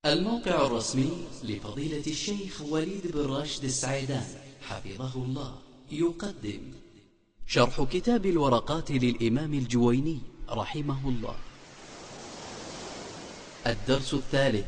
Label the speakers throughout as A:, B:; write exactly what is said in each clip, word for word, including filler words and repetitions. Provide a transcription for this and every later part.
A: الموقع الرسمي لفضيلة الشيخ وليد بن راشد السعيدان حفظه الله يقدم شرح كتاب الورقات للإمام الجويني رحمه الله. الدرس الثالث.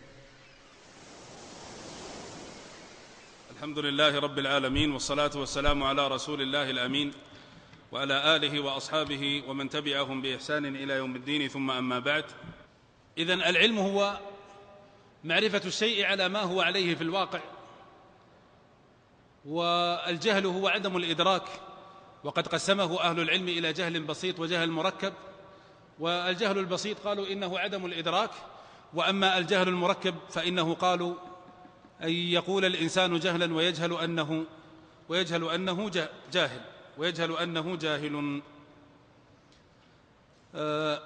B: الحمد لله رب العالمين، والصلاة والسلام على رسول الله الأمين وعلى آله وأصحابه ومن تبعهم بإحسان إلى يوم الدين، ثم أما بعد. إذن العلم هو معرفة الشيء على ما هو عليه في الواقع، والجهل هو عدم الإدراك، وقد قسمه أهل العلم إلى جهل بسيط وجهل مركب. والجهل البسيط قالوا إنه عدم الإدراك، وأما الجهل المركب فإنه قالوا أن يقول الإنسان جهلا ويجهل أنه ويجهل أنه جاهل ويجهل أنه جاهل. آه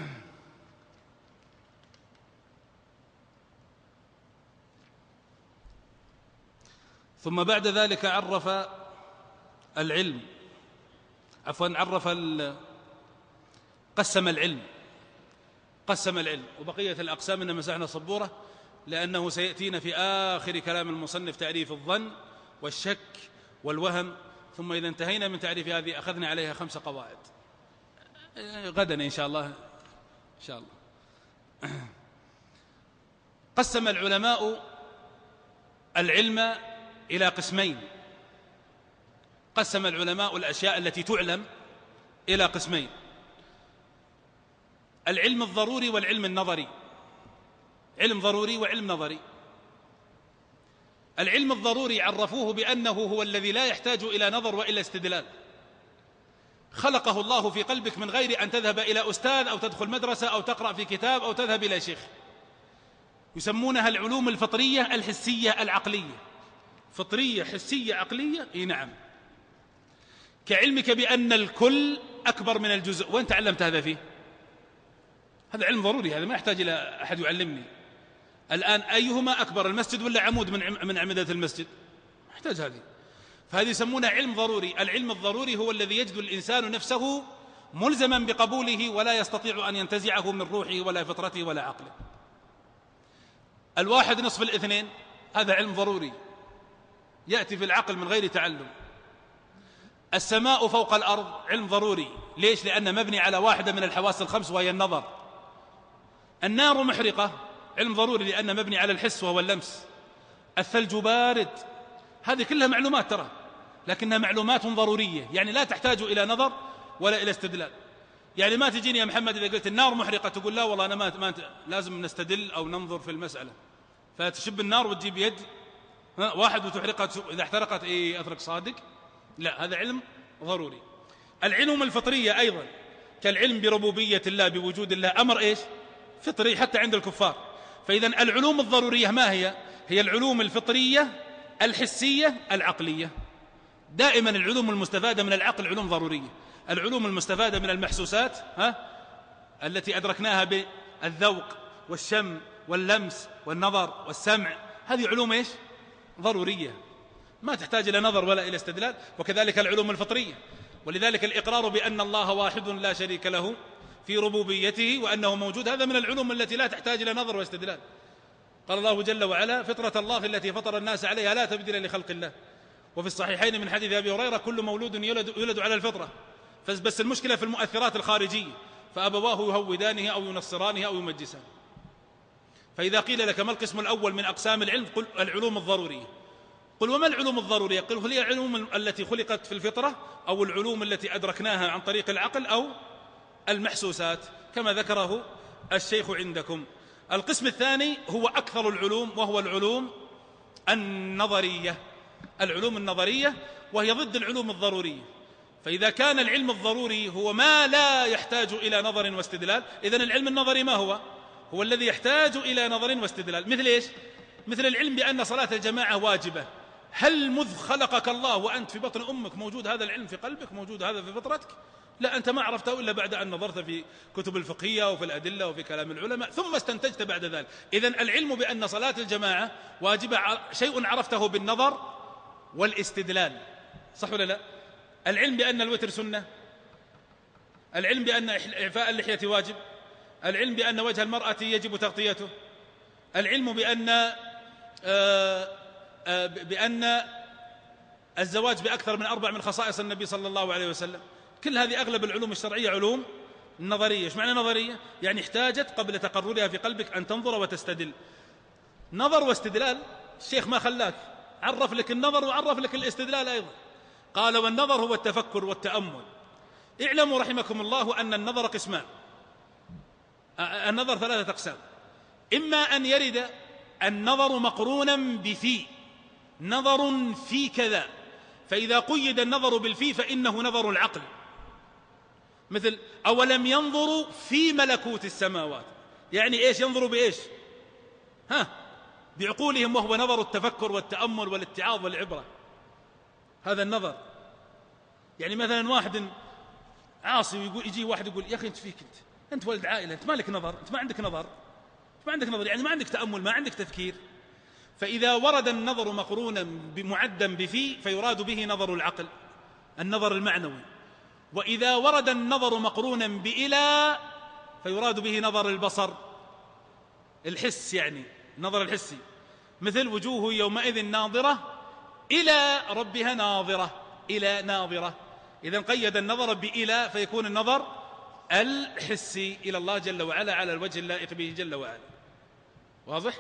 B: ثم بعد ذلك عرف العلم عفوا عرف قسم العلم قسم العلم وبقية الأقسام إنما مسحنا صبورة، لأنه سيأتينا في آخر كلام المصنف تعريف الظن والشك والوهم. ثم إذا انتهينا من تعريف هذه أخذنا عليها خمس قواعد غدا إن شاء الله إن شاء الله. قسم العلماء العلم إلى قسمين. قسم العلماء الأشياء التي تعلم إلى قسمين: العلم الضروري والعلم النظري. علم ضروري وعلم نظري. العلم الضروري عرفوه بأنه هو الذي لا يحتاج إلى نظر وإلى استدلال، خلقه الله في قلبك من غير أن تذهب إلى أستاذ أو تدخل مدرسة أو تقرأ في كتاب أو تذهب إلى شيخ. يسمونها العلوم الفطرية الحسية العقلية. فطرية حسية عقلية، اي نعم. كعلمك بأن الكل أكبر من الجزء. وين تعلمت هذا فيه؟ هذا علم ضروري، هذا ما يحتاج إلى أحد يعلمني. الآن أيهما أكبر، المسجد ولا عمود من من أعمدة المسجد؟ يحتاج هذه. فهذه يسمونها علم ضروري. العلم الضروري هو الذي يجد الإنسان نفسه ملزما بقبوله ولا يستطيع أن ينتزعه من روحه ولا فطرته ولا عقله. الواحد نصف الاثنين، هذا علم ضروري يأتي في العقل من غير تعلم. السماء فوق الأرض علم ضروري. ليش؟ لأنه مبني على واحدة من الحواس الخمس وهي النظر. النار محرقة علم ضروري لأنه مبني على الحس وهو اللمس. الثلج بارد. هذه كلها معلومات ترى، لكنها معلومات ضرورية، يعني لا تحتاج إلى نظر ولا إلى استدلال. يعني ما تجيني يا محمد إذا قلت النار محرقة تقول لا والله أنا ما, ما لازم نستدل أو ننظر في المسألة، فتشب النار وتجيب يد واحد وتحرقها، إذا احترقت إيه أترك صادق. لا، هذا علم ضروري. العلوم الفطرية أيضا كالعلم بربوبية الله بوجود الله، أمر إيش؟ فطري حتى عند الكفار. فإذا العلوم الضرورية ما هي؟ هي العلوم الفطرية الحسية العقلية. دائما العلوم المستفادة من العقل علوم ضرورية. العلوم المستفادة من المحسوسات ها التي أدركناها بالذوق والشم واللمس والنظر والسمع، هذه علوم إيش؟ ضرورية، ما تحتاج إلى نظر ولا إلى استدلال. وكذلك العلوم الفطرية. ولذلك الإقرار بأن الله واحد لا شريك له في ربوبيته وأنه موجود، هذا من العلوم التي لا تحتاج إلى نظر واستدلال. قال الله جل وعلا: فطرة الله التي فطر الناس عليها لا تبديل لخلق الله. وفي الصحيحين من حديث أبي هريرة: كل مولود يولد, يولد على الفطرة. بس المشكلة في المؤثرات الخارجية، فأبواه يهودانه أو ينصرانه أو يمجسانه. فإذا قيل لك ما القسم الأول من أقسام العلم؟ قل العلوم الضرورية. قل وما العلوم الضرورية؟ قل هي العلوم التي خلقت في الفطرة، أو العلوم التي أدركناها عن طريق العقل، أو المحسوسات كما ذكره الشيخ عندكم. القسم الثاني هو أكثر العلوم، وهو العلوم النظرية. العلوم النظرية وهي ضد العلوم الضرورية. فإذا كان العلم الضروري هو ما لا يحتاج إلى نظر واستدلال، إذن العلم النظري ما هو؟ هو الذي يحتاج إلى نظر واستدلال. مثل إيش؟ مثل العلم بأن صلاة الجماعة واجبة. هل مذ خلقك الله وأنت في بطن أمك موجود هذا العلم في قلبك؟ موجود هذا في فطرتك؟ لا، أنت ما عرفته إلا بعد أن نظرت في كتب الفقهية وفي الأدلة وفي كلام العلماء ثم استنتجت بعد ذلك. إذن العلم بأن صلاة الجماعة واجبة شيء عرفته بالنظر والاستدلال، صح ولا لا؟ العلم بأن الوتر سنة، العلم بأن إعفاء اللحية واجب، العلم بأن وجه المرأة يجب تغطيته، العلم بأن آه آه بأن الزواج بأكثر من أربع من خصائص النبي صلى الله عليه وسلم. كل هذه أغلب العلوم الشرعية علوم نظرية. ايش معنى نظرية؟ يعني احتاجت قبل تقررها في قلبك أن تنظر وتستدل. نظر واستدلال، الشيخ ما خلاك، عرف لك النظر وعرف لك الاستدلال أيضا. قال والنظر هو التفكر والتأمل. اعلموا رحمكم الله أن النظر قسمان، النظر ثلاثة أقسام. إما أن يرد النظر مقرونا بفي، نظر في كذا، فإذا قيد النظر بالفي فإنه نظر العقل، مثل أولم ينظروا في ملكوت السماوات، يعني إيش؟ ينظروا بإيش؟ ها، بعقولهم، وهو نظر التفكر والتأمل والاتعاظ والعبرة. هذا النظر. يعني مثلا واحد عاصي ويقول، يجي واحد يقول يا أخي أنت فيك، أنت أنت ولد عائلة، أنت ما لك نظر، أنت ما عندك نظر، أنت ما عندك نظر، يعني ما عندك تأمل، ما عندك تفكير. فإذا ورد النظر مقرونا بمعدا بفي فيراد به نظر العقل، النظر المعنوي. وإذا ورد النظر مقرونا بإلى فيراد به نظر البصر، الحس، يعني النظر الحسي، مثل وجوه يومئذ ناظرة إلى ربها ناظرة، إلى ناظرة. إذن قيد النظر بإلى فيكون النظر الحسي إلى الله جل وعلا على الوجه اللائق به جل وعلا. واضح؟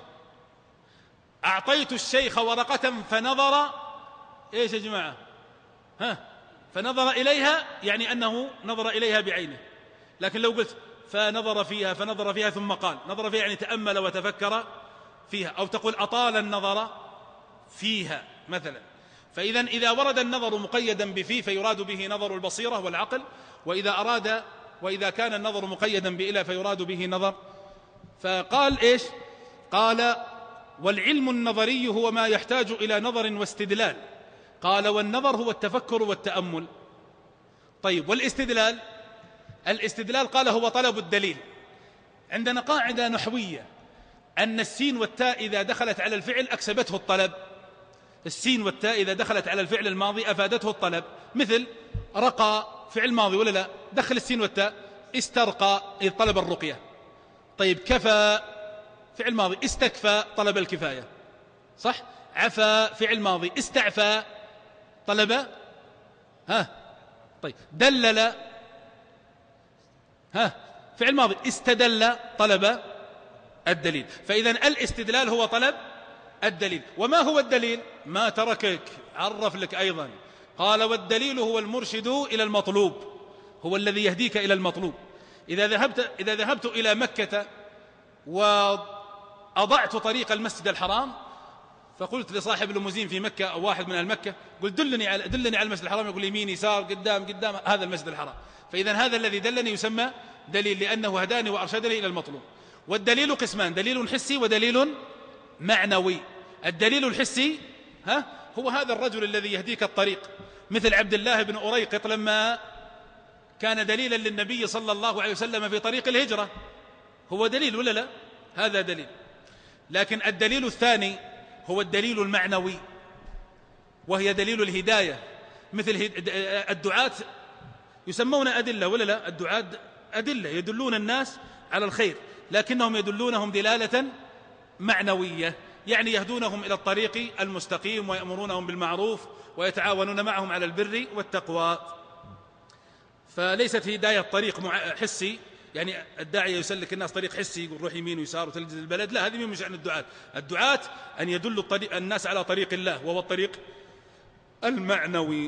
B: أعطيت الشيخ ورقة فنظر، إيش يا جماعة؟ ها، فنظر إليها، يعني أنه نظر إليها بعينه. لكن لو قلت فنظر فيها، فنظر فيها ثم قال، نظر فيها يعني تأمل وتفكر فيها، أو تقول أطال النظر فيها مثلا. فإذا إذا ورد النظر مقيدا بفي فيراد به نظر البصيرة والعقل، وإذا أراد وإذا كان النظر مقيدا بإلى فيراد به نظر. فقال إيش؟ قال والعلم النظري هو ما يحتاج إلى نظر واستدلال. قال والنظر هو التفكر والتأمل. طيب والاستدلال؟ الاستدلال قال هو طلب الدليل. عندنا قاعدة نحوية أن السين والتاء إذا دخلت على الفعل أكسبته الطلب. السين والتاء إذا دخلت على الفعل الماضي أفادته الطلب، مثل رقى فعل ماضي ولا لا؟ دخل السين والتاء. استرقى إذ طلب الرقية. طيب كفى فعل ماضي، استكفى طلب الكفاية، صح؟ عفى فعل ماضي، استعفى طلب، ها طيب دلل، ها فعل ماضي، استدل طلب الدليل. فإذا الاستدلال هو طلب الدليل. وما هو الدليل؟ ما تركك، عرف لك أيضا. قال والدليل هو المرشد إلى المطلوب، هو الذي يهديك إلى المطلوب. إذا ذهبت, إذا ذهبت إلى مكة وأضعت طريق المسجد الحرام، فقلت لصاحب الليموزين في مكة أو واحد من المكة، قلت دلني على, دلني على المسجد الحرام، يقول يمين يسار قدام قدام، هذا المسجد الحرام. فإذا هذا الذي دلني يسمى دليل، لأنه هداني وأرشدني إلى المطلوب. والدليل قسمان، دليل حسي ودليل معنوي. الدليل الحسي ها هو هذا الرجل الذي يهديك الطريق، مثل عبد الله بن أريقط لما كان دليلا للنبي صلى الله عليه وسلم في طريق الهجرة، هو دليل ولا لا؟ هذا دليل. لكن الدليل الثاني هو الدليل المعنوي، وهي دليل الهداية. مثل الدعاة يسمون أدلة ولا لا؟ الدعاة أدلة يدلون الناس على الخير، لكنهم يدلونهم دلالة معنوية، يعني يهدونهم إلى الطريق المستقيم ويأمرونهم بالمعروف ويتعاونون معهم على البر والتقوى. فليست هداية طريق حسي، يعني الداعية يسلك الناس طريق حسي يقول روح يمين ويسار وتلجز البلد، لا، هذه مش عن الدعاة. الدعاة أن يدلوا الطريق الناس على طريق الله، وهو الطريق المعنوي.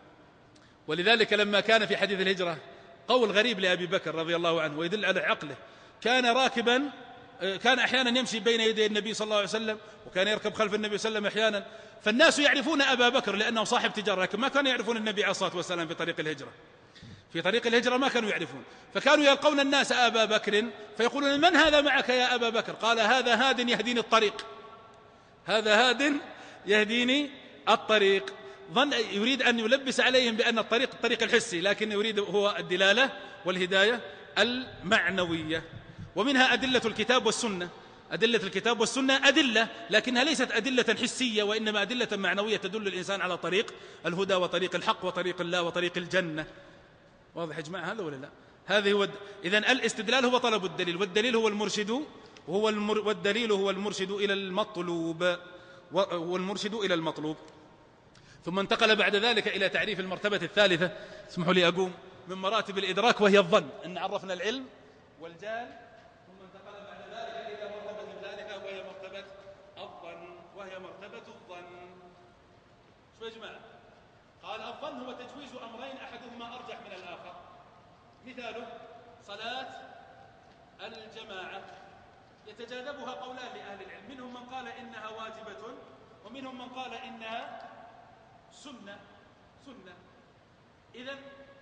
B: ولذلك لما كان في حديث الهجرة قول غريب لأبي بكر رضي الله عنه ويدل على عقله، كان راكبا، كان أحيانا يمشي بين يدي النبي صلى الله عليه وسلم، وكان يركب خلف النبي صلى الله عليه وسلم أحيانا، فالناس يعرفون أبا بكر لأنه صاحب تجارة، لكن ما كانوا يعرفون النبي عليه الصلاة والسلام في طريق الهجرة. في طريق الهجرة ما كانوا يعرفون، فكانوا يلقون الناس أبا بكر فيقولون من هذا معك يا أبا بكر؟ قال هذا هاد يهديني الطريق، هذا هاد يهديني الطريق. ظن يريد أن يلبس عليهم بأن الطريق الطريق الحسي، لكن يريد هو الدلالة والهداية المعنوية. ومنها أدلة الكتاب والسنة. أدلة الكتاب والسنة أدلة، لكنها ليست أدلة حسية، وإنما أدلة معنوية تدل الإنسان على طريق الهدى وطريق الحق وطريق الله وطريق الجنة. واضح يا جماعة هذا ولا لا؟ هذه هو. إذن الاستدلال هو طلب الدليل، والدليل هو المرشد وهو المر والدليل هو المرشد إلى المطلوب والمرشد إلى المطلوب. ثم انتقل بعد ذلك إلى تعريف المرتبة الثالثة. اسمحوا لي أقوم من مراتب الإدراك وهي الظن، أن عرفنا العلم والجهل، ثم انتقل بعد ذلك إلى مرتبة ثالثة وهي مرتبة الظن وهي مرتبة الظن. شو يا جماعة؟ قال الظن هو تجويز أمرين أحدهما أرجح من الآخر. مثاله صلاة الجماعة يتجاذبها قولان لأهل العلم، منهم من قال إنها واجبة ومنهم من قال إنها سنة سنة إذن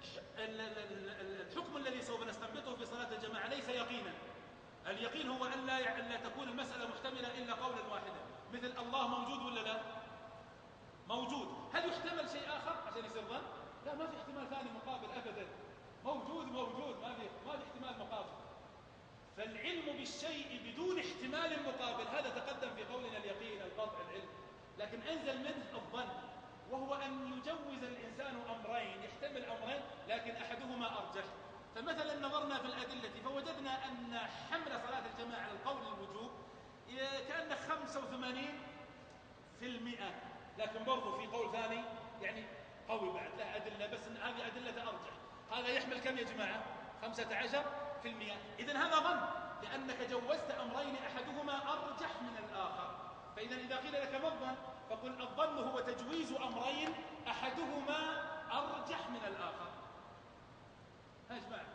B: الحكم الذي سوف نستنبطه في صلاة الجماعة ليس يقينا. اليقين هو أن لا, أن لا تكون المسألة محتملة إلا قولا واحدا، مثل الله موجود ولا لا؟ موجود. هل يحتمل شيء آخر عشان يصير ظن؟ لا، ما في احتمال ثاني مقابل أبدا. موجود موجود، ما في ما في احتمال مقابل. فالعلم بالشيء بدون احتمال مقابل هذا تقدم في قولنا اليقين القطع العلم. لكن أنزل منه الظن، وهو أن يجوز الإنسان أمرين، يحتمل أمرين لكن أحدهما أرجح. فمثلا نظرنا في الأدلة فوجدنا أن حمل صلاة الجماعة على القول الوجوب كأنه خمسة وثمانين في المئة، لكن برضو في قول ثاني يعني قوي بعد لا أدلة، بس إن هذه أدلة أرجح. هذا يحمل كم يا جماعة؟ خمسة عشر في المئة. إذن هذا ظن، لأنك جوزت أمرين أحدهما أرجح من الآخر. فإذا إذا قيل لك ما الظن؟ فقل الظن هو تجويز أمرين أحدهما أرجح من الآخر. ها يا جماعة،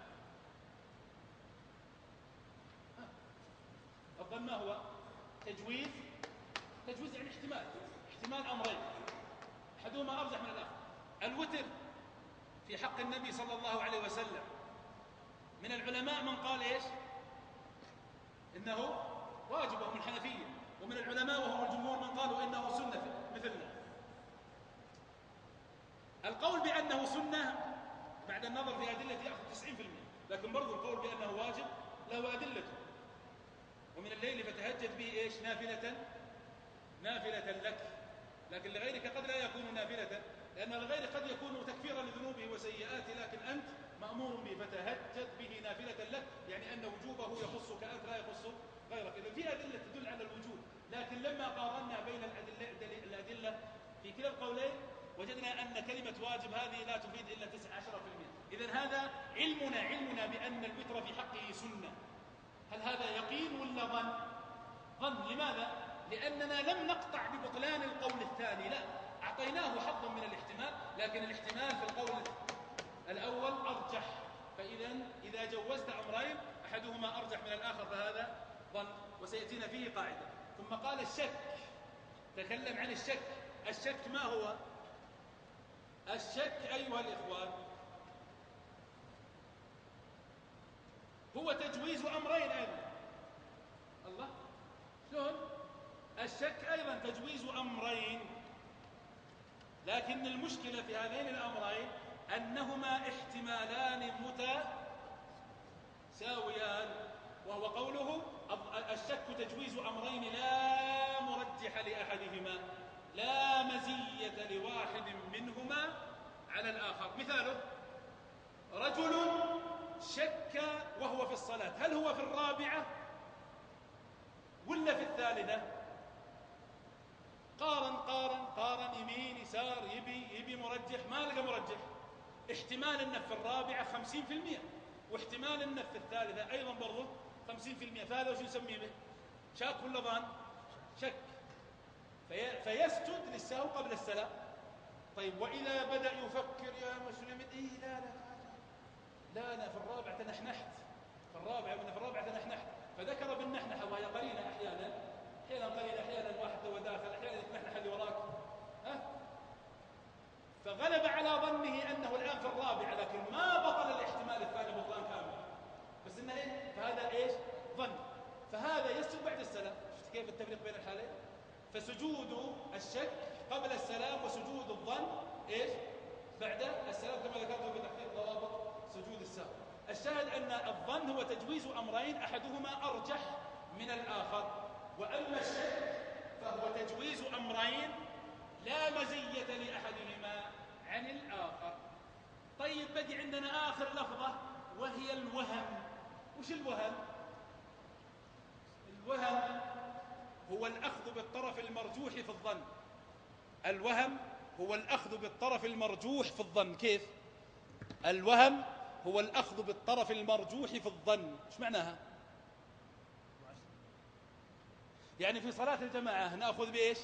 B: الظن ما هو؟ تجويز تجويز يعني احتمال احتمال أمرين أحدهما أرجح من الآخر. الوتر في حق النبي صلى الله عليه وسلم، من العلماء من قال إيش؟ إنه واجب وهم الحنفية، ومن العلماء وهم الجمهور من قالوا إنه سنة مثلنا. القول بأنه سنة بعد النظر في أدلة يأخذ تسعين في المئة، لكن برضو القول بأنه واجب له أدلته. ومن الليل فتهجد به إيش؟ نافلة نافلة لك، لكن لغيرك قد لا يكون نافلة، لأن الغير قد يكون تكفيرا لذنوبه وسيئاته، لكن أنت مأمور به فتهجد به نافلة لك، يعني أن وجوبه يخصك أنت لا يخص غيرك. إذا في أدلة تدل على الوجوب، لكن لما قارنا بين الأدلة, الأدلة في كلا القولين وجدنا أن كلمة واجب هذه لا تفيد إلا تسعة عشر في المئة. إذن هذا علمنا علمنا بأن الوتر في حقه سنة. هل هذا يقين ولا ظن؟ ظن. لماذا؟ لأننا لم نقطع ببطلان القول الثاني، لا، أعطيناه حظا من الاحتمال، لكن الاحتمال في القول الأول أرجح. فإذا إذا جوزت أمرين أحدهما أرجح من الآخر فهذا ظن، وسيأتينا فيه قاعدة. ثم قال الشك، تكلم عن الشك. الشك ما هو؟ الشك أيها الإخوان هو تجويز أمرين أيضا. الله، شلون؟ الشك أيضا تجويز أمرين، لكن المشكلة في هذين الأمرين أنهما احتمالان متساويان، وهو قوله الشك تجويز أمرين لا مرجح لأحدهما، لا مزية لواحد منهما على الآخر. مثاله رجل شك وهو في الصلاة، هل هو في الرابعة ولا في الثالثة؟ قارن قارن قارن يمين يسار، يبي يبي مرجح، ما لقى مرجح. احتمال انه في الرابعة خمسين في المئة، واحتمال انه في الثالثة ايضا برضه خمسين في المئة. فهذا وش نسميه به؟ شاك ولا ظان؟ شك. في فيسجد للسهو قبل السلام. طيب وإذا بدأ يفكر يا مسلم، إيه لا لا لا أنا في الرابعة تنحنحت، في الرابعة وأنا في الرابعة تنحنحت، فذكر بالنحنحة وهي قليلة أحيانا، أحيانا قليلة، أحيانا واحد تو داخل، أحيانا يتنحنح اللي وراك، ها؟ فغلب على ظنه أنه الآن في الرابعة، لكن ما بطل الاحتمال الثاني بطلان كامل، بس إنه إيه؟ فهذا إيش؟ ظن. فهذا يسجد بعد السلام. شفت كيف التفريق بين الحالين؟ فسجود الشك قبل السلام وسجود الظن إيش؟ بعد السلام، كما ذكرت في تحقيق ضوابط سجود السهو. الشاهد أن الظن هو تجويز أمرين أحدهما أرجح من الآخر، وأما الشك فهو تجويز أمرين لا مزية لأحدهما عن الآخر. طيب بقي عندنا آخر لفظة وهي الوهم. وش الوهم؟ الوهم هو الأخذ بالطرف المرجوح في الظن. الوهم هو الأخذ بالطرف المرجوح في الظن. كيف؟ الوهم هو الأخذ بالطرف المرجوح في الظن. ايش معناها؟ يعني في صلاة الجماعة نأخذ بإيش؟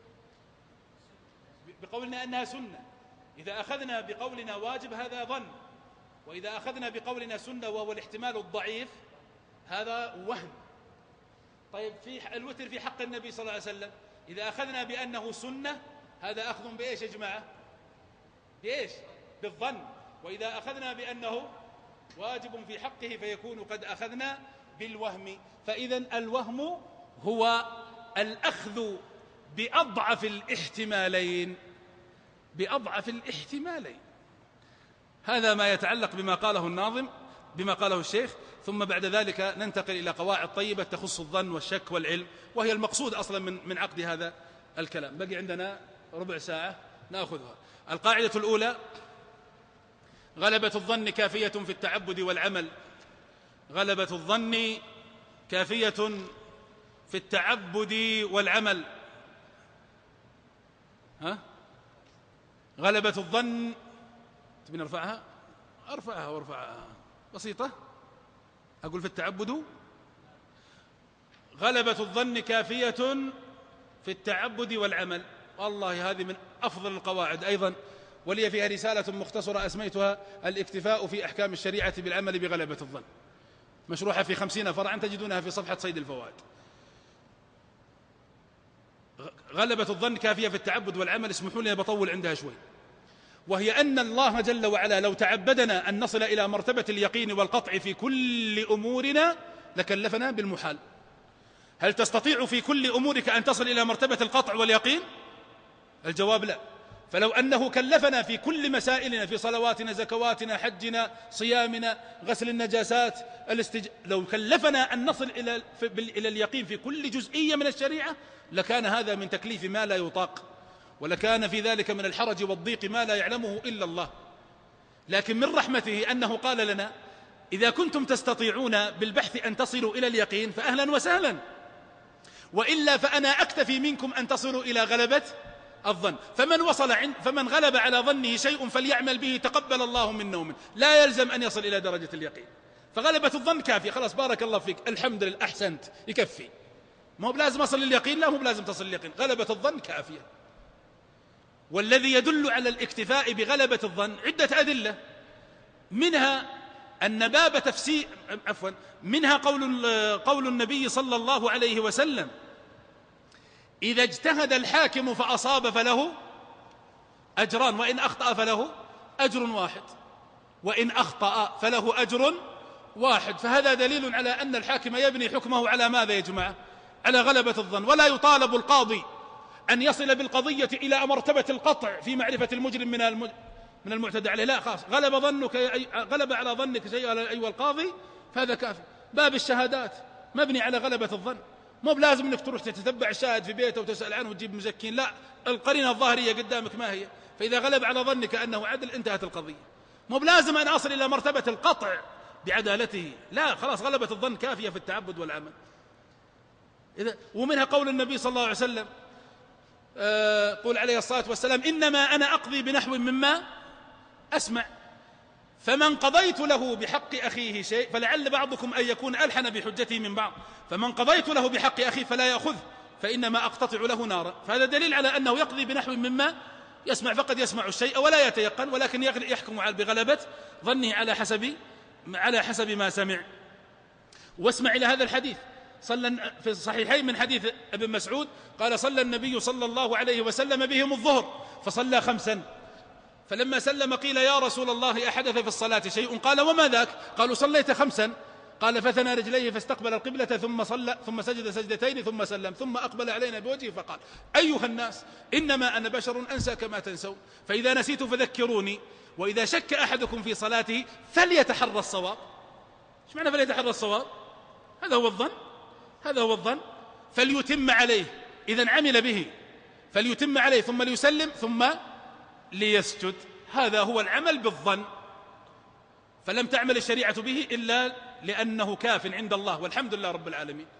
B: بقولنا أنها سنة. إذا أخذنا بقولنا واجب هذا ظن، وإذا أخذنا بقولنا سنة وهو الاحتمال الضعيف هذا وهم. طيب في الوتر في حق النبي صلى الله عليه وسلم إذا أخذنا بأنه سنة هذا أخذ بإيش يا جماعة؟ بإيش؟ بالظن. وإذا أخذنا بأنه واجب في حقه فيكون قد أخذنا بالوهم. فإذن الوهم هو الأخذ بأضعف الاحتمالين، بأضعف الاحتمالين. هذا ما يتعلق بما قاله الناظم، بما قاله الشيخ. ثم بعد ذلك ننتقل إلى قواعد طيبة تخص الظن والشك والعلم، وهي المقصود أصلا من من عقد هذا الكلام. بقي عندنا ربع ساعة نأخذها. القاعدة الأولى: غلبة الظن كافية في التعبد والعمل. غلبة الظن كافية في التعبد والعمل. ها؟ غلبة الظن، تبين أرفعها؟ أرفعها وارفعها بسيطة. أقول في التعبد: غلبة الظن كافية في التعبد والعمل. والله هذه من أفضل القواعد أيضا، ولي فيها رسالة مختصرة أسميتها الاكتفاء في أحكام الشريعة بالعمل بغلبة الظن، مشروحة في خمسين فرعا تجدونها في صفحة صيد الفوائد. غلبة الظن كافية في التعبد والعمل. اسمحوا لي بطول عندها شوي، وهي أن الله جل وعلا لو تعبدنا أن نصل إلى مرتبة اليقين والقطع في كل أمورنا لكلفنا بالمحال. هل تستطيع في كل أمورك أن تصل إلى مرتبة القطع واليقين؟ الجواب لا. فلو أنه كلفنا في كل مسائلنا، في صلواتنا، زكواتنا، حجنا، صيامنا، غسل النجاسات، الاستج... لو كلفنا أن نصل إلى إلى اليقين في كل جزئية من الشريعة لكان هذا من تكليف ما لا يطاق، ولكان في ذلك من الحرج والضيق ما لا يعلمه إلا الله. لكن من رحمته أنه قال لنا: إذا كنتم تستطيعون بالبحث أن تصلوا إلى اليقين فأهلا وسهلا، وإلا فأنا أكتفي منكم أن تصلوا إلى غلبة الظن. فمن وصل عند فمن غلب على ظنه شيء فليعمل به تقبل الله منه ومنه، لا يلزم أن يصل إلى درجة اليقين. فغلبة الظن كافية، خلاص بارك الله فيك، الحمد لله، أحسنت، يكفي. ما هو بلازم أصل لليقين، لا مو بلازم تصل لليقين، غلبة الظن كافية. والذي يدل على الاكتفاء بغلبة الظن عدة أدلة، منها أن باب تفسير عفوا منها قول قول النبي صلى الله عليه وسلم: إذا اجتهد الحاكم فأصاب فله أجران، وإن أخطأ فله أجر واحد، وإن أخطأ فله أجر واحد. فهذا دليل على أن الحاكم يبني حكمه على ماذا يا جماعة؟ على غلبة الظن. ولا يطالب القاضي أن يصل بالقضية إلى مرتبة القطع في معرفة المجرم من من المعتدى عليه، لا، خاص غلب ظنك غلب على ظنك شيء أيها القاضي فهذا كافي. باب الشهادات مبني على غلبة الظن، مو بلازم انك تروح تتتبع الشاهد في بيته وتسأل عنه وتجيب مزكين، لا، القرينة الظاهرية قدامك ما هي، فإذا غلب على ظنك أنه عدل انتهت القضية. مو بلازم أن أصل إلى مرتبة القطع بعدالته، لا، خلاص غلبة الظن كافية في التعبد والعمل. إذا ومنها قول النبي صلى الله عليه وسلم آه قول عليه الصلاة والسلام: إنما أنا أقضي بنحو مما أسمع، فمن قضيت له بحق أخيه شيء فلعل بعضكم أن يكون ألحن بحجته من بعض، فمن قضيت له بحق أخيه فلا يأخذ فإنما أقتطع له نارا. فهذا دليل على أنه يقضي بنحو مما يسمع، فقد يسمع الشيء ولا يتيقن، ولكن يحكم بغلبة ظنه على حسب على حسب ما سمع. واسمع إلى هذا الحديث، صلى في الصحيحين من حديث ابن مسعود قال: صلى النبي صلى الله عليه وسلم بهم الظهر فصلى خمسا، فلما سلم قيل: يا رسول الله أحدث في الصلاة شيء؟ قال: وما ذاك؟ قالوا: صليت خمسا. قال: فثنى رجليه فاستقبل القبلة ثم صلى ثم سجد سجدتين ثم سلم ثم أقبل علينا بوجهه فقال: أيها الناس، إنما أنا بشر أنسى كما تنسون، فإذا نسيت فذكروني، وإذا شك أحدكم في صلاته فليتحرى الصواب. ايش معنى فليتحرى الصواب؟ هذا هو الظن، هذا هو الظن. فليتم عليه، إذن عمل به فليتم عليه ثم ليسلم ثم ليسجد، هذا هو العمل بالظن. فلم تعمل الشريعة به إلا لأنه كاف عند الله، والحمد لله رب العالمين.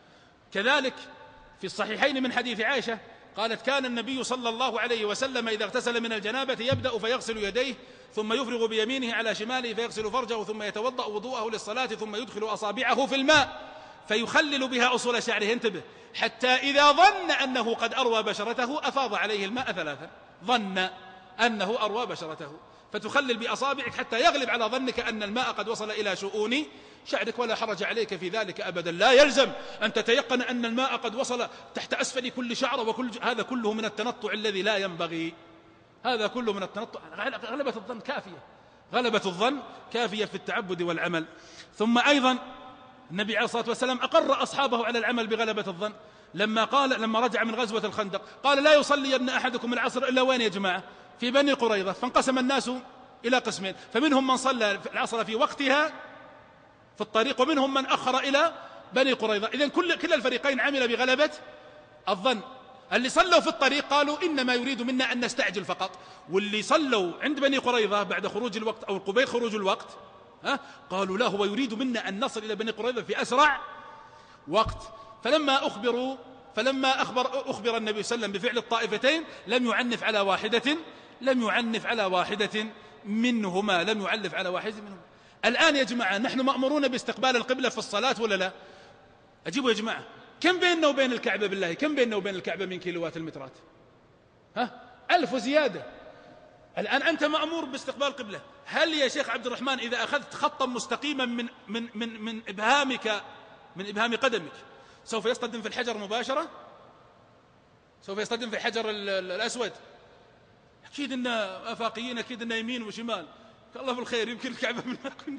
B: كذلك في الصحيحين من حديث عائشة قالت كان النبي صلى الله عليه وسلم إذا اغتسل من الجنابة يبدأ فيغسل يديه ثم يفرغ بيمينه على شماله فيغسل فرجه ثم يتوضأ وضوءه للصلاة ثم يدخل أصابعه في الماء فيخلل بها أصول شعره، انتبه، حتى إذا ظن أنه قد أروى بشرته أفاض عليه الماء ثلاثا، ظن أنه أروى بشرته، فتخلل بأصابعك حتى يغلب على ظنك أن الماء قد وصل إلى شؤون شعرك، ولا حرج عليك في ذلك أبدا. لا يلزم أن تتيقن أن الماء قد وصل تحت أسفل كل شعر وكل ج... هذا كله من التنطع الذي لا ينبغي، هذا كله من التنطع. غلبة الظن كافية، غلبة الظن كافية في التعبد والعمل. ثم أيضا النبي عليه الصلاة والسلام أقر أصحابه على العمل بغلبة الظن لما قال لما رجع من غزوة الخندق قال لا يصلين أحدكم العصر إلا وين يا جماعة؟ في بني قريظة. فانقسم الناس إلى قسمين، فمنهم من صلى العصر في وقتها في الطريق ومنهم من أخر إلى بني قريظة. إذن كل كلا الفريقين عمل بغلبة الظن. اللي صلوا في الطريق قالوا إنما يريد منا أن نستعجل فقط، واللي صلوا عند بني قريظة بعد خروج الوقت أو قبيل خروج الوقت ها قالوا لا، هو يريد منا أن نصل إلى بني قريظة في أسرع وقت. فلما أخبروا فلما أخبر أخبر النبي صلى الله عليه وسلم بفعل الطائفتين لم يعنف على واحدة لم يعنف على واحدة منهما لم يعنف على واحدة منهما. الآن يا جماعة نحن مأمورون باستقبال القبلة في الصلاة ولا لا؟ أجيبوا يا جماعة، كم بيننا وبين الكعبة بالله؟ كم بيننا وبين الكعبة من كيلوات المترات؟ ها؟ ألف وزيادة. الآن أنت مأمور باستقبال القبلة. هل يا شيخ عبد الرحمن إذا أخذت خطا مستقيما من من من من إبهامك من إبهام قدمك سوف يصطدم في الحجر مباشرة؟ سوف يصطدم في الحجر الأسود؟ أكيد إن آفاقيين، أكيد إن يمين وشمال، الله في الخير، يمكن الكعبة من كنا.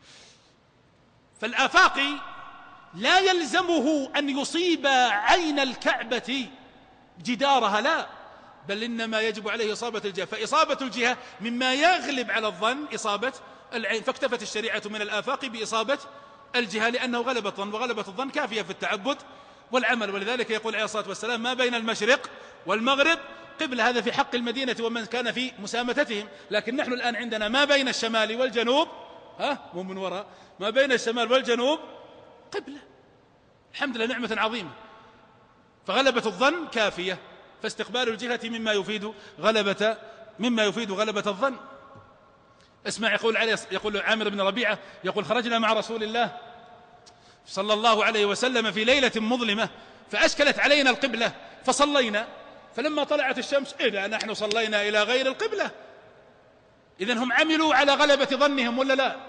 B: فالآفاقي لا يلزمه أن يصيب عين الكعبة جدارها، لا، بل إنما يجب عليه إصابة الجهة، فإصابة الجهة مما يغلب على الظن إصابة العين، فاكتفت الشريعة من الآفاق بإصابة الجهة لأنه غلبة الظن، وغلبة الظن كافية في التعبد والعمل. ولذلك يقول عليه الصلاة والسلام ما بين المشرق والمغرب قبلة، هذا في حق المدينة ومن كان في مسامتتهم. لكن نحن الآن عندنا ما بين الشمال والجنوب، ها مو من وراء، ما بين الشمال والجنوب قبلة، الحمد لله، نعمة عظيمة. فغلبة الظن كافية، فاستقبال الجهة مما يفيد غلبة مما يفيد غلبة الظن. اسمع، يقول عليه يقول عامر بن ربيعة يقول خرجنا مع رسول الله صلى الله عليه وسلم في ليلة مظلمة فأشكلت علينا القبلة فصلينا، فلما طلعت الشمس إذا نحن صلينا إلى غير القبلة. إذن هم عملوا على غلبة ظنهم ولا لا؟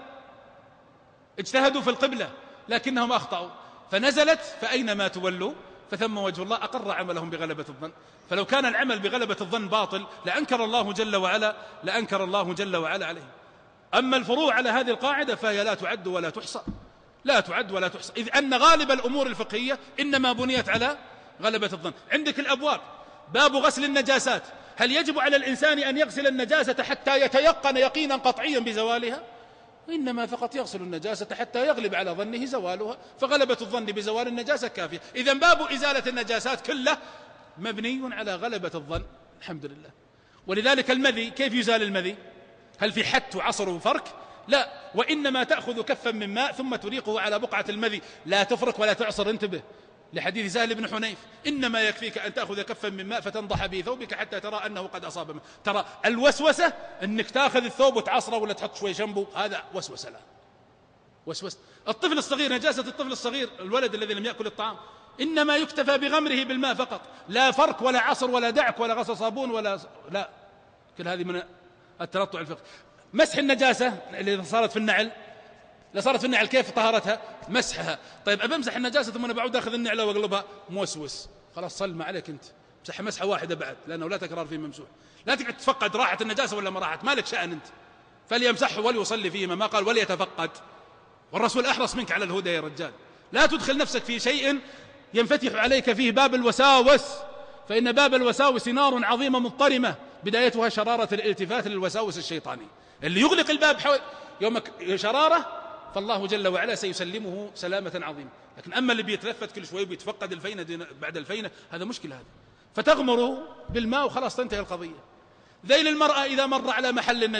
B: اجتهدوا في القبلة لكنهم أخطأوا، فنزلت فأينما تولوا فثم وجه الله، أقر عملهم بغلبة الظن. فلو كان العمل بغلبة الظن باطل لأنكر الله جل وعلا لأنكر الله جل وعلا عليه. أما الفروع على هذه القاعدة فهي لا تعد ولا تحصى، لا تعد ولا تحصى، إذ أن غالب الأمور الفقهية إنما بنيت على غلبة الظن. عندك الأبواب، باب غسل النجاسات، هل يجب على الإنسان أن يغسل النجاسة حتى يتيقن يقينا قطعيا بزوالها؟ إنما فقط يغسل النجاسة حتى يغلب على ظنه زوالها، فغلبة الظن بزوال النجاسة كافية. إذن باب إزالة النجاسات كله مبني على غلبة الظن، الحمد لله. ولذلك المذي، كيف يزال المذي؟ هل في حت وعصر وفرك؟ لا، وإنما تأخذ كفا من ماء ثم تريقه على بقعة المذي، لا تفرك ولا تعصر، انتبه لحديث سهل بن حنيف، إنما يكفيك أن تأخذ كفا من ماء فتنضح به ثوبك حتى ترى أنه قد أصاب ماء. ترى الوسوسة أنك تأخذ الثوب وتعصره ولا تحط شوي شامبو، هذا وسوسة، لا وسوسة. الطفل الصغير، نجاسة الطفل الصغير الولد الذي لم يأكل الطعام، إنما يكتفى بغمره بالماء فقط، لا فرك ولا عصر ولا دعك ولا غسل صابون ولا لا، كل هذه من التنطع الفقهي. مسح النجاسة اللي صارت في النعل، لا صارت في النعل كيف طهارتها؟ مسحها. طيب أبى أمسح النجاسة ثم أنا بعود أخذ النعلة وأقلبها، موسوس، خلاص صل ما عليك أنت، مسحها مسحة واحدة بعد، لأنه لا تكرار فيه ممسوح. لا تقعد تفقد راحت النجاسة ولا ما راحت، مالك شأن أنت، فليمسحه وليصلي فيهما، ما قال وليتفقد. والرسول أحرص منك على الهدى يا رجال، لا تدخل نفسك في شيء ينفتح عليك فيه باب الوساوس، فإن باب الوساوس نار عظيمة مضطرمة بدايتها شرارة الالتفات للوساوس الشيطاني، اللي يغلق الباب حول يومك شرارة فالله جل وعلا سيسلمه سلامة عظيمة. لكن أما اللي بيتلفت كل شوي بيتفقد الفينة بعد الفينة، هذا مشكلة، هذا فتغمر بالماء وخلاص تنتهي القضية. ذيل المرأة إذا مر على محل النجس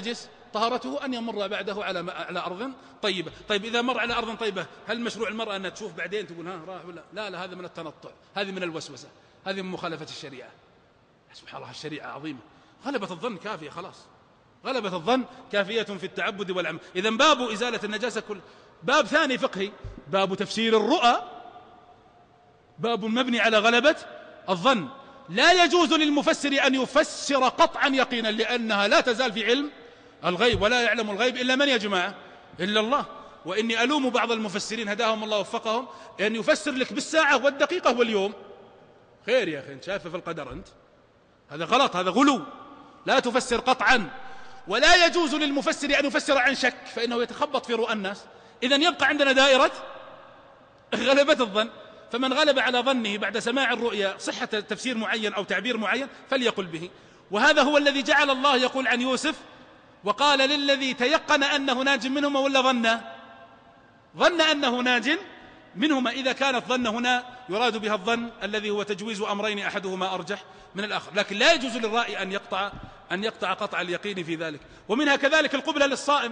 B: طهارته أن يمر بعده على على أرض طيبة. طيب إذا مر على أرض طيبة هل مشروع المرأة أن تشوف بعدين تقول ها راح ولا لا؟ لا، هذا من التنطع، هذه من الوسوسة، هذه من مخالفة الشريعة. سبحان الله، الشريعة عظيمة. غلبة الظن كافية، خلاص، غلبة الظن كافية في التعبد والعمل. إذن باب إزالة النجاسة كل. باب ثاني فقهي، باب تفسير الرؤى، باب مبني على غلبة الظن. لا يجوز للمفسر أن يفسر قطعا يقينا، لأنها لا تزال في علم الغيب، ولا يعلم الغيب إلا من يا جماعة؟ إلا الله. وإني ألوم بعض المفسرين هداهم الله وفقهم أن يفسر لك بالساعة والدقيقة واليوم. خير يا أخي، أنت شايف في القدر أنت؟ هذا غلط، هذا غلو. لا تفسر قطعا. ولا يجوز للمفسر أن يفسر عن شك، فإنه يتخبط في رؤى الناس. إذن يبقى عندنا دائرة غلبة الظن. فمن غلب على ظنه بعد سماع الرؤيا صحة تفسير معين أو تعبير معين فليقل به. وهذا هو الذي جعل الله يقول عن يوسف: وقال للذي تيقن أنه ناج منهما، ولا ظن ظن أنه ناج منهما. إذا كان الظن هنا يراد بها الظن الذي هو تجويز أمرين أحدهما أرجح من الآخر، لكن لا يجوز للرائي أن يقطع أن يقطع قطع اليقين في ذلك. ومنها كذلك القبلة للصائم.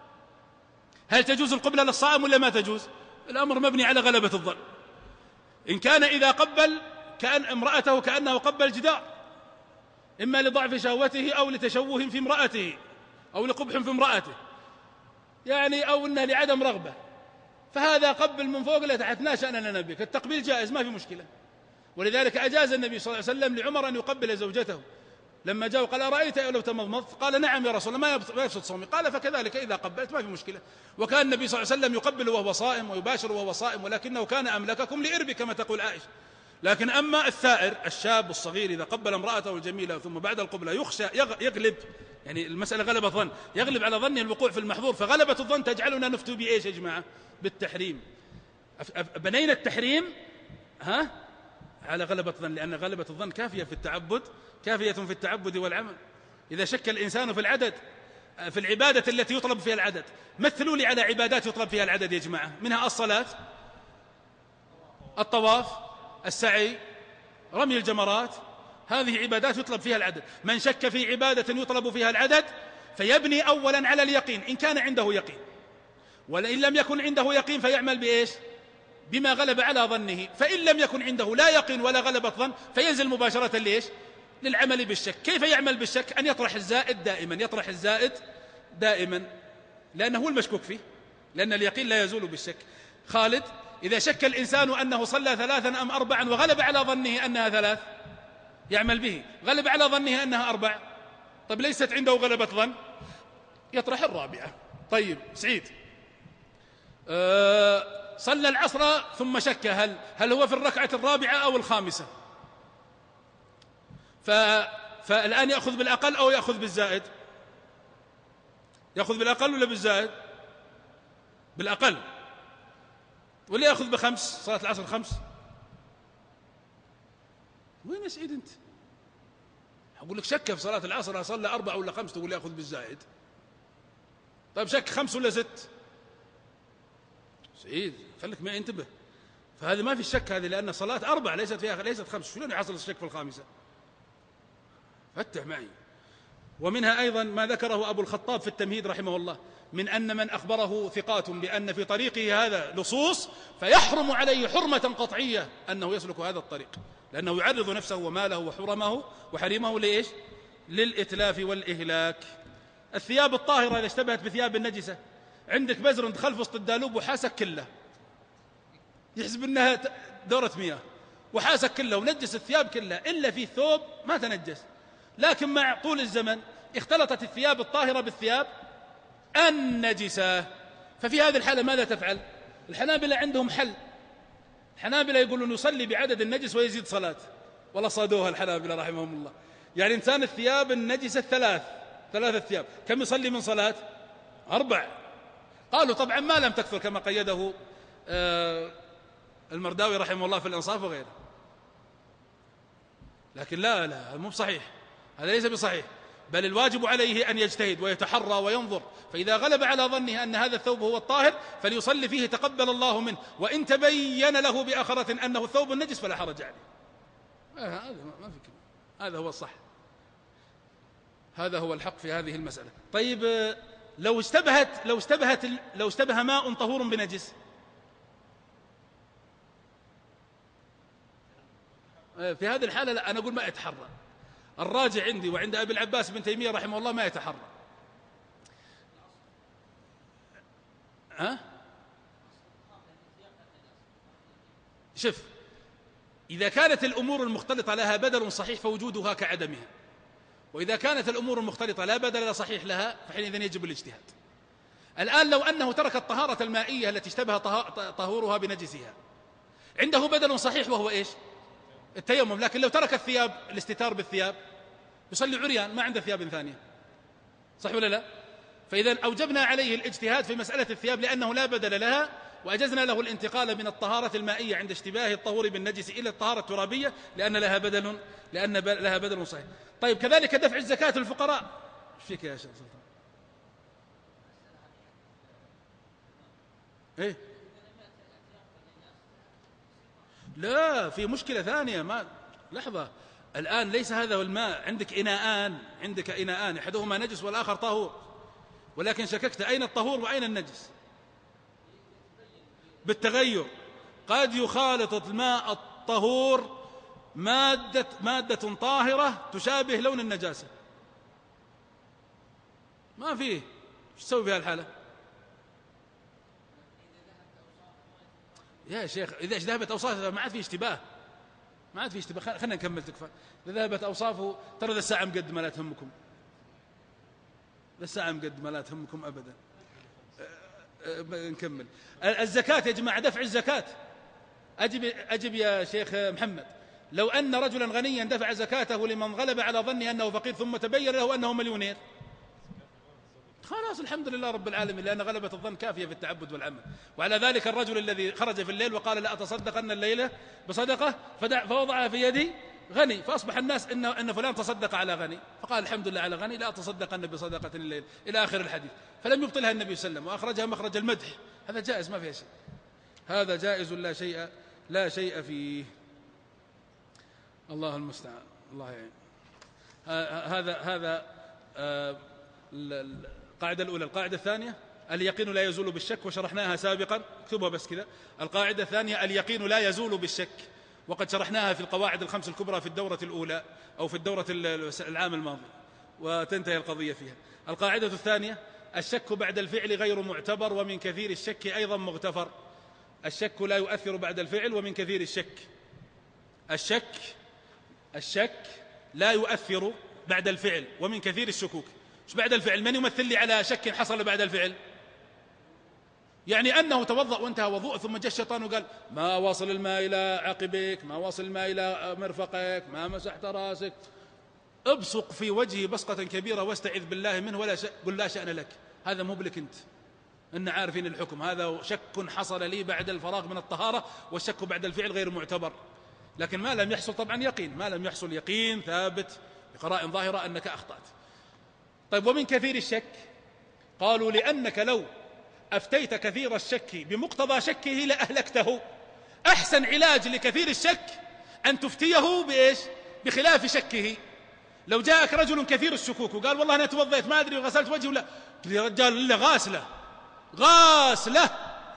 B: هل تجوز القبلة للصائم ولا ما تجوز؟ الأمر مبني على غلبة الظن. إن كان إذا قبل كأن امرأته كأنه قبل جدار، إما لضعف شهوته أو لتشوه في امرأته أو لقبح في امرأته، يعني أو إنه لعدم رغبة، فهذا قبل من فوق لا تحت، لا شأن لنا بك. التقبيل جائز، ما في مشكلة. ولذلك أجاز النبي صلى الله عليه وسلم لعمر أن يقبل زوجته لما جاء قال: أرأيت لو تمضمضت؟ قال: نعم يا رسول الله، ما يفسد صومي. قال: فكذلك إذا قبلت ما في مشكلة. وكان النبي صلى الله عليه وسلم يقبل وهو صائم ويباشر وهو صائم، ولكنه كان أملككم لإرب كما تقول عائشة. لكن أما الثائر الشاب الصغير إذا قبل امرأته الجميلة ثم بعد القبلة يخشى يغلب، يعني المسألة غلبة ظن، يغلب على ظنه الوقوع في المحظور، فغلبة الظن تجعلنا نفتي بإيش يا جماعة؟ بالتحريم. بنينا التحريم ها على غلبة الظن، لأن غلبة الظن كافية في التعبد، كافية في التعبد والعمل. إذا شك الإنسان في العدد في العبادة التي يطلب فيها العدد، مثلوا لي على عبادات يطلب فيها العدد يا جماعة. منها الصلاة، الطواف، السعي، رمي الجمرات، هذه عبادات يطلب فيها العدد. من شك في عبادة يطلب فيها العدد فيبني أولا على اليقين إن كان عنده يقين، ولئن لم يكن عنده يقين فيعمل بإيش؟ بما غلب على ظنه. فإن لم يكن عنده لا يقين ولا غلبة ظن فينزل مباشرة ليش؟ للعمل بالشك. كيف يعمل بالشك؟ أن يطرح الزائد دائما، يطرح الزائد دائما، لأنه هو المشكوك فيه، لأن اليقين لا يزول بالشك. خالد: إذا شك الإنسان أنه صلى ثلاثا أم أربعا وغلب على ظنه أنها ثلاث يعمل به، غلب على ظنه أنها أربع، طيب ليست عنده غلبة ظن، يطرح الرابعة. طيب سعيد أه صلى العصر ثم شك هل هل هو في الركعة الرابعة أو الخامسة، ف... فالآن يأخذ بالأقل أو يأخذ بالزائد؟ يأخذ بالأقل ولا بالزائد؟ بالأقل. ولا يأخذ بخمس؟ صلاة العصر خمس. وين يا سعيد أنت؟ أقول لك شك في صلاة العصر صلى أربع ولا خمس تقول لي يأخذ بالزائد. طيب شك خمس ولا ست؟ سعيد خليك ما ينتبه. فهذا ما في الشك هذه، لأن صلاة أربع ليست فيها ليست خمس، شلون يحصل الشك في الخامسة؟ فتح معي. ومنها أيضا ما ذكره أبو الخطاب في التمهيد رحمه الله من أن من أخبره ثقات بأن في طريقه هذا لصوص فيحرم عليه حرمة قطعية أنه يسلك هذا الطريق، لأنه يعرض نفسه وماله وحرمه وحريمه لإيش؟ للإتلاف والإهلاك. الثياب الطاهرة إذا اشتبهت بثياب النجسة، عندك بزر دخل في وسط الدالوب وحاسك كله، يحسب أنها دورة مياه وحاسك كله ونجس الثياب كلها، إلا في ثوب ما تنجس، لكن مع طول الزمن اختلطت الثياب الطاهرة بالثياب النجسة، ففي هذه الحالة ماذا تفعل؟ الحنابلة عندهم حل. الحنابلة يقولون يصلي بعدد النجس ويزيد صلاة، والله صادوها الحنابلة رحمهم الله. يعني إنسان الثياب النجسة الثلاث ثلاثة ثياب كم يصلي من صلاة؟ أربع. قالوا طبعا ما لم تكثر كما قيده المرداوي رحمه الله في الإنصاف وغيره، لكن لا لا مو بصحيح، هذا ليس بصحيح، بل الواجب عليه أن يجتهد ويتحرى وينظر، فإذا غلب على ظنه أن هذا الثوب هو الطاهر فليصلي فيه تقبل الله منه، وإن تبين له بآخرة أنه الثوب النجس فلا حرج عليه. هذا ما في كلام، هذا هو الصح. هذا هو الحق في هذه المسألة. طيب لو اشتبهت لو اشتبهت لو اشتبه ماء طهور بنجس، في هذه الحالة لا، أنا أقول ما يتحرى. الراجع عندي وعند أبي العباس بن تيمية رحمه الله ما يتحرى. ها؟ شوف، إذا كانت الأمور المختلطة لها بدل صحيح فوجودها كعدمها، وإذا كانت الأمور المختلطة لا بدل صحيح لها فحينئذ يجب الاجتهاد. الآن لو أنه ترك الطهارة المائية التي اشتبه طهورها بنجسها، عنده بدل صحيح وهو إيش؟ التيمم. لكن لو ترك الثياب، الاستتار بالثياب، يصلي عريان ما عنده ثياب ثانية، صح ولا لا؟ فإذا أوجبنا عليه الاجتهاد في مسألة الثياب لأنه لا بدل لها، وأجزنا له الانتقال من الطهارة المائية عند اشتباه الطهور بالنجس إلى الطهارة الترابية لأن لها بدل لأن لها بدل صحيح. طيب كذلك دفع الزكاة للفقراء، ايش فيك يا شيخ سلطان؟ ايه لا، في مشكلة ثانية. ما لحظة، الآن ليس هذا الماء، عندك إناءان عندك إناءان أحدهما نجس والآخر طهور، ولكن شككت أين الطهور وأين النجس بالتغير. قد يخالط الماء الطهور مادة, مادة طاهرة تشابه لون النجاسة، ما فيه، ايش تسوي في هالحالة يا شيخ؟ إذا ذهبت أوصافه ما عاد فيه اشتباه، ما عاد فيه اشتباه. خلينا نكمل تكفى. إذا ذهبت أوصافه ترى ذا الساعة مقد ما لا تهمكم، ذا الساعة مقد ما لا تهمكم أبدا. نكمل. الزكاة يا جماعة، دفع الزكاة. أجب, أجب يا شيخ محمد، لو أن رجلا غنيا دفع زكاته لمن غلب على ظنه أنه فقير ثم تبين له أنه مليونير، خلاص الحمد لله رب العالمين، لأن غلبة الظن كافية في التعبد والعمل. وعلى ذلك الرجل الذي خرج في الليل وقال لا أتصدقن الليلة بصدقة فوضعها في يدي غني، فأصبح الناس إن, إن فلان تصدق على غني، فقال الحمد لله على غني لا أتصدقن بصدقة الليل إلى آخر الحديث، فلم يبطلها النبي صلى الله عليه وسلم وأخرجها مخرج المدح. هذا جائز ما فيها شيء، هذا جائز لا شيء لا شيء فيه. الله المستعان، الله يعين. هذا هذا القاعدة الأولى. القاعدة الثانية اليقين لا يزول بالشك، وشرحناها سابقا، اكتبها بس كذا. القاعدة الثانية اليقين لا يزول بالشك، وقد شرحناها في القواعد الخمس الكبرى في الدورة الأولى أو في الدورة العام الماضي، وتنتهي القضية فيها. القاعدة الثانية الشك بعد الفعل غير معتبر، ومن كثير الشك أيضا مغتفر. الشك لا يؤثر بعد الفعل، ومن كثير الشك الشك الشك لا يؤثر بعد الفعل، ومن كثير الشكوك. ايش بعد الفعل؟ من يمثل لي على شك حصل بعد الفعل؟ يعني أنه توضأ وانتهى وضوء ثم جاء الشيطان وقال ما واصل الماء إلى عقبك، ما واصل الماء إلى مرفقك، ما مسحت راسك، ابصق في وجهه بصقة كبيرة واستعذ بالله منه ولا شأ... قل لا شأن لك. هذا مو بلك أنت، إن عارفين الحكم. هذا شك حصل لي بعد الفراغ من الطهارة، والشك بعد الفعل غير معتبر. لكن ما لم يحصل طبعا يقين، ما لم يحصل يقين ثابت بقرائن ظاهرة أنك أخطأت. طيب ومن كثير الشك؟ قالوا لأنك لو أفتيت كثير الشك بمقتضى شكه لأهلكته. أحسن علاج لكثير الشك أن تفتيه بإيش؟ بخلاف شكه. لو جاءك رجل كثير الشكوك وقال والله أنا توضيت ما أدري وغسلت وجهي ولا، يا رجال إلا غاسلة غاسلة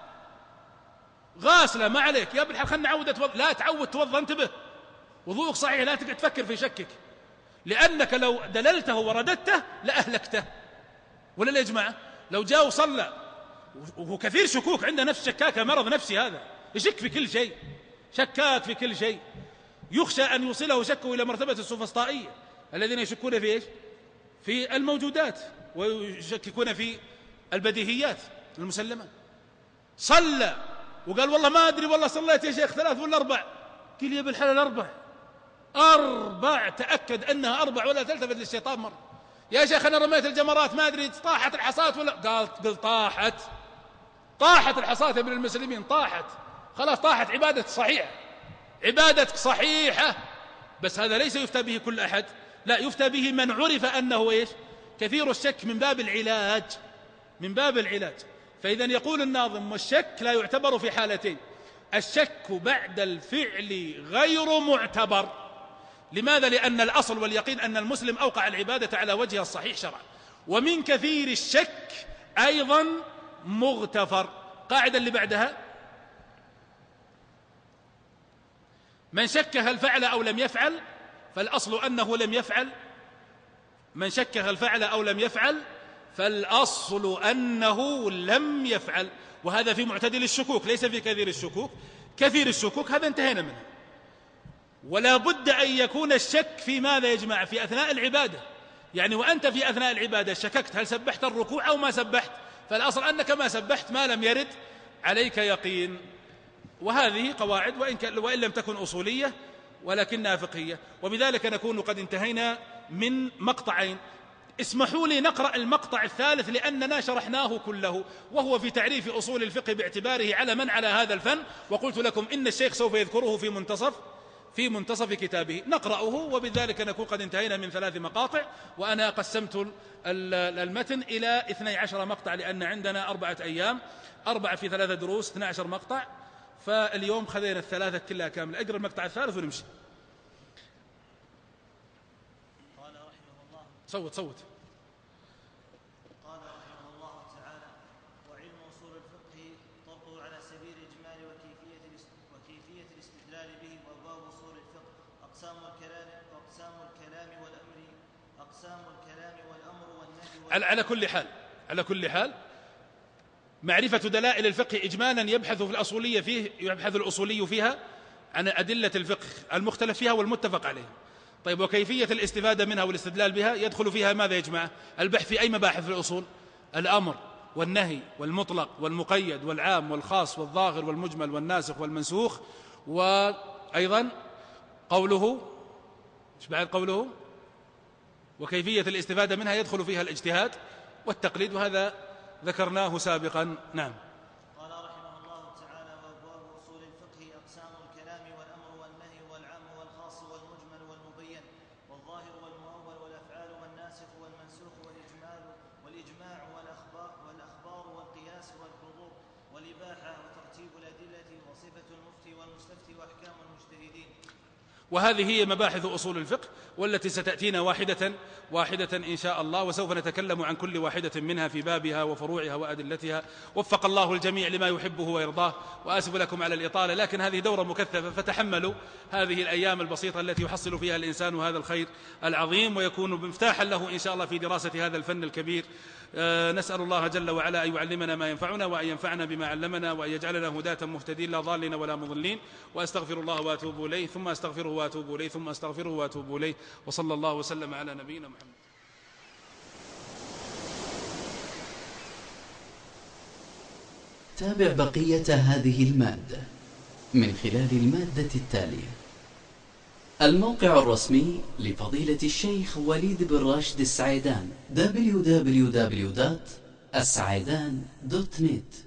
B: غاسلة ما عليك يا ابن الحلال، خلنا نعود أتوضى. لا تعود توضى، انتبه، وضوءك صحيح، لا تقعد تفكر في شكك، لأنك لو دللته ورددته لأهلكته. ولا لا يا جماعة؟ لو جاء وصلى وهو كثير شكوك، عنده نفس شكاكة، مرض نفسي، هذا يشك في كل شيء، شكاك في كل شيء، يخشى أن يوصله شكه إلى مرتبة السوفسطائية الذين يشكون في إيش؟ في الموجودات، ويشككون في البديهيات المسلمة. صلى وقال والله ما أدري والله صليت يا شيخ ثلاث ولا أربع، قل يا بالحلال أربع أربع تأكد أنها أربع، ولا تلتفت للشيطان مرة. يا شيخ أنا رميت الجمرات ما أدري طاحت الحصات ولا، قال قل طاحت طاحت الحصات يا ابن المسلمين، طاحت خلاص، طاحت، عبادتك صحيحة، عبادتك صحيحة. بس هذا ليس يفتى به كل أحد، لا، يفتى به من عرف أنه إيش؟ كثير الشك، من باب العلاج، من باب العلاج. فإذا يقول الناظم والشك لا يعتبر في حالتين: الشك بعد الفعل غير معتبر، لماذا؟ لأن الأصل واليقين أن المسلم أوقع العبادة على وجهها الصحيح شرعا. ومن كثير الشك أيضا مغتفر. قاعدة اللي بعدها: من شك هل فعل أو لم يفعل فالأصل أنه لم يفعل. من شك هل فعل أو لم يفعل فالأصل أنه لم يفعل. وهذا في معتدل الشكوك، ليس في كثير الشكوك. كثير الشكوك هذا انتهينا منه. ولا بد أن يكون الشك في ماذا يا جماعة؟ في أثناء العبادة. يعني وأنت في أثناء العبادة شككت هل سبحت الركوع أو ما سبحت، فالأصل أنك ما سبحت ما لم يرد عليك يقين. وهذه قواعد وإن, وإن لم تكن أصولية ولكنها فقهية. وبذلك نكون قد انتهينا من مقطعين. اسمحوا لي نقرأ المقطع الثالث لأننا شرحناه كله، وهو في تعريف أصول الفقه باعتباره علما على هذا الفن. وقلت لكم إن الشيخ سوف يذكره في منتصف في منتصف كتابه. نقرأه وبذلك نكون قد انتهينا من ثلاث مقاطع. وأنا قسمت المتن إلى اثني عشر مقطع لأن عندنا أربعة أيام، أربعة في ثلاثة دروس، اثني عشر مقطع. فاليوم خذينا الثلاثة كلها كاملة. أقرأ المقطع الثالث ونمشي.
C: قال رحمه الله
B: صوت صوت
C: قال رحمه الله تعالى: وعلم أصول الفقه طرقه على سبيل الإجمال وكيفية وكيفية الاستدلال به. وأبواب أصول الفقه أقسام الكلام أقسام الكلام والأمر أقسام الكلام والأمر والنهي.
B: على, على كل حال على كل حال معرفة دلائل الفقه إجمالا يبحث في الأصولية فيه يبحث الأصولي فيها عن أدلة الفقه المختلف فيها والمتفق عليه. طيب وكيفية الاستفادة منها والاستدلال بها يدخل فيها ماذا يا جماعة؟ البحث في أي مباحث في الأصول؟ الأمر والنهي والمطلق والمقيد والعام والخاص والظاهر والمجمل والناسخ والمنسوخ. وأيضا قوله ايش بعد قوله؟ وكيفية الاستفادة منها يدخل فيها الاجتهاد والتقليد، وهذا ذكرناه سابقا. نعم.
C: قال رحمه الله تعالى: وأبواب أصول الفقه أقسام الكلام والأمر والنهي والعام والخاص والمجمل والمبين والظاهر والمؤول والأفعال والناسخ والمنسوخ والإجمال والإجماع والأخبار والأخبار والقياس والحضور والإباحة وترتيب الأدلة وصفة المفتي والمستفتي وأحكام المجتهدين.
B: وهذه هي مباحث أصول الفقه والتي ستأتينا واحدة واحدة إن شاء الله، وسوف نتكلم عن كل واحدة منها في بابها وفروعها وأدلتها. وفق الله الجميع لما يحبه ويرضاه. وآسف لكم على الإطالة، لكن هذه دورة مكثفة، فتحملوا هذه الأيام البسيطة التي يحصل فيها الإنسان هذا الخير العظيم ويكون مفتاحا له إن شاء الله في دراسة هذا الفن الكبير. أه نسأل الله جل وعلا أن يعلمنا ما ينفعنا وأن ينفعنا بما علمنا وأن يجعلنا هداة مهتدين لا ضالين ولا مضلين. وأستغفر الله وأتوب إليه ثم أستغفره وأتوب إليه ثم أستغفره وأتوب إليه. وصلى الله وسلم على نبينا محمد.
A: تابع بقية هذه المادة من خلال المادة التالية: الموقع الرسمي لفضيلة الشيخ وليد بن راشد السعيدان دبليو دبليو دبليو دوت السعيدان دوت نت.